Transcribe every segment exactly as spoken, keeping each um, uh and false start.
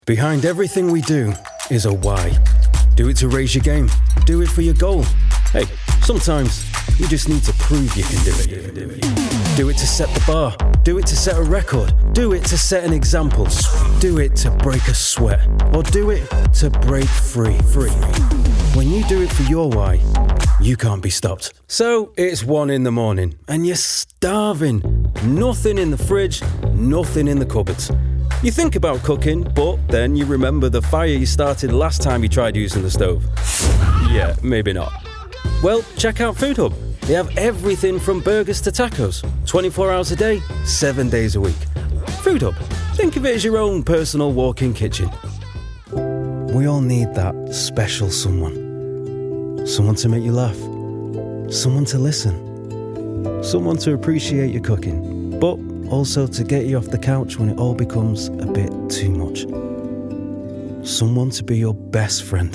Behind everything we do is a why. Do it to raise your game. Do it for your goal. Hey, sometimes you just need to prove you can do it. Do it to set the bar. Do it to set a record. Do it to set an example. Do it to break a sweat. Or do it to break free. Free. When you do it for your why, you can't be stopped. So it's one in the morning and you're starving. Nothing in the fridge, nothing in the cupboards. You think about cooking, but then you remember the fire you started last time you tried using the stove. Yeah, maybe not. Well, check out Food Hub. They have everything from burgers to tacos, twenty-four hours a day, seven days a week. Food Hub. Think of it as your own personal walk-in kitchen. We all need that special someone. Someone to make you laugh. Someone to listen. Someone to appreciate your cooking, but also to get you off the couch when it all becomes a bit too much. Someone to be your best friend.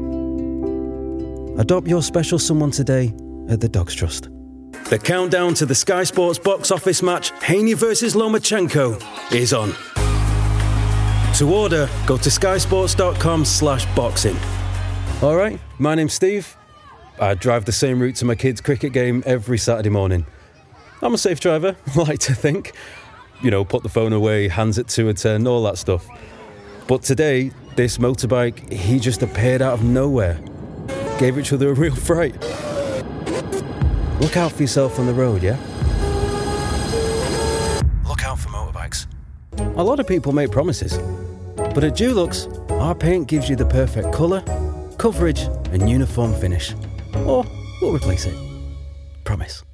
Adopt your special someone today at the Dogs Trust. The countdown to the Sky Sports box office match Haney versus Lomachenko is on. To order, go to skysports.com slash boxing. All right, my name's Steve. I drive the same route to my kids' cricket game every Saturday morning. I'm a safe driver, I like to think. You know, put the phone away, hands at two a ten, all that stuff. But today, this motorbike, he just appeared out of nowhere. Gave each other a real fright. Look out for yourself on the road, yeah? Look out for motorbikes. A lot of people make promises. But at Dulux, our paint gives you the perfect colour, coverage and uniform finish. Or we'll replace it. Promise.